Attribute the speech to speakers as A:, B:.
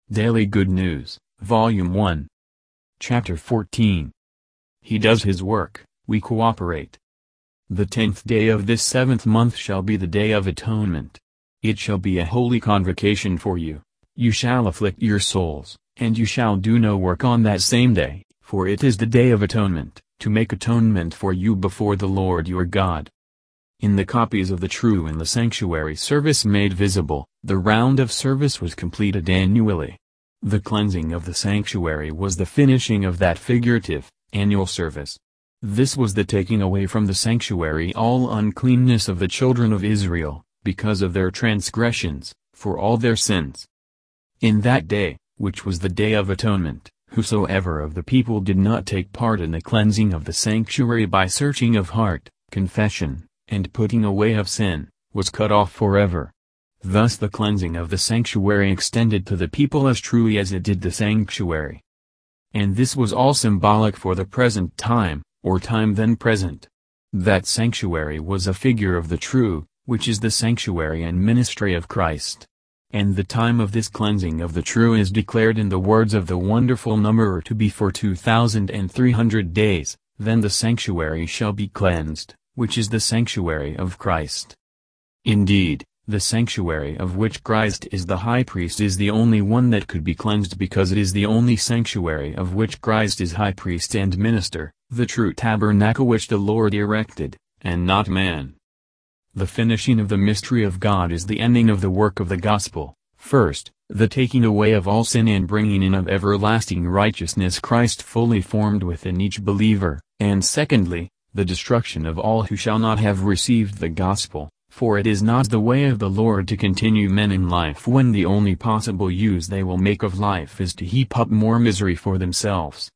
A: Daily Good News, Volume 1. Chapter 14. He does his work, we cooperate. The 10th day of this 7th month shall be the Day of Atonement. It shall be a holy convocation for you. You shall afflict your souls, and you shall do no work on that same day, for it is the Day of Atonement, to make atonement for you before the Lord your God. In the copies of the True and the Sanctuary Service made visible, the round of service was completed annually. The cleansing of the sanctuary was the finishing of that figurative, annual service. This was the taking away from the sanctuary all uncleanness of the children of Israel, because of their transgressions, for all their sins. In that day, which was the Day of Atonement, whosoever of the people did not take part in the cleansing of the sanctuary by searching of heart, confession, and putting away of sin, was cut off forever. Thus the cleansing of the sanctuary extended to the people as truly as it did the sanctuary. And this was all symbolic for the present time, or time then present. That sanctuary was a figure of the true, which is the sanctuary and ministry of Christ. And the time of this cleansing of the true is declared in the words of the wonderful numberer to be for 2,300 days, then the sanctuary shall be cleansed, which is the sanctuary of Christ. Indeed, the sanctuary of which Christ is the high priest is the only one that could be cleansed because it is the only sanctuary of which Christ is high priest and minister, the true tabernacle which the Lord erected, and not man. The finishing of the mystery of God is the ending of the work of the gospel. First, the taking away of all sin and bringing in of everlasting righteousness Christ fully formed within each believer, and secondly, the destruction of all who shall not have received the gospel, for it is not the way of the Lord to continue men in life when the only possible use they will make of life is to heap up more misery for themselves.